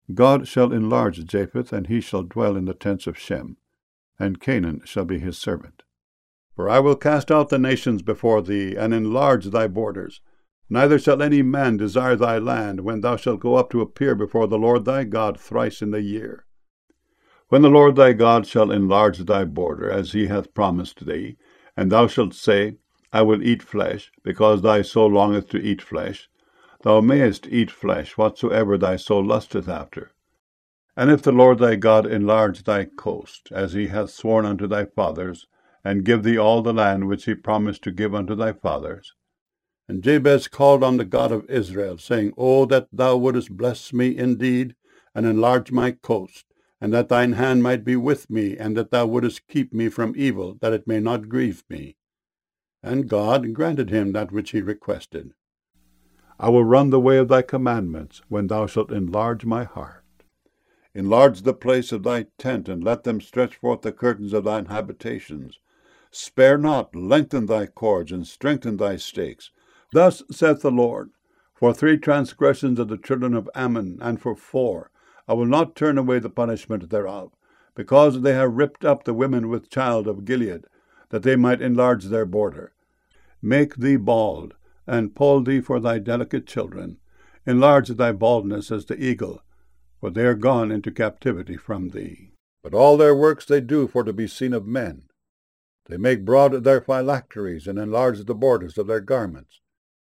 God shall enlarge Japheth, and he shall dwell in the tents of Shem, and Canaan shall be his servant. For I will cast out the nations before thee, and enlarge thy borders. Neither shall any man desire thy land, when thou shalt go up to appear before the Lord thy God thrice in the year. When the Lord thy God shall enlarge thy border, as he hath promised thee, and thou shalt say, I will eat flesh, because thy soul longeth to eat flesh, thou mayest eat flesh whatsoever thy soul lusteth after. And if the Lord thy God enlarge thy coast, as he hath sworn unto thy fathers, and give thee all the land which he promised to give unto thy fathers. And Jabez called on the God of Israel, saying, O that thou wouldest bless me indeed, and enlarge my coast, and that thine hand might be with me, and that thou wouldest keep me from evil, that it may not grieve me. And God granted him that which he requested. I will run the way of thy commandments, when thou shalt enlarge my heart. Enlarge the place of thy tent, and let them stretch forth the curtains of thine habitations. Spare not, lengthen thy cords, and strengthen thy stakes. Thus saith the Lord, for 3 transgressions of the children of Ammon, and for 4, I will not turn away the punishment thereof, because they have ripped up the women with child of Gilead, that they might enlarge their border. Make thee bald, and poll thee for thy delicate children. Enlarge thy baldness as the eagle, for they are gone into captivity from thee. But all their works they do for to be seen of men. They make broad their phylacteries, and enlarge the borders of their garments.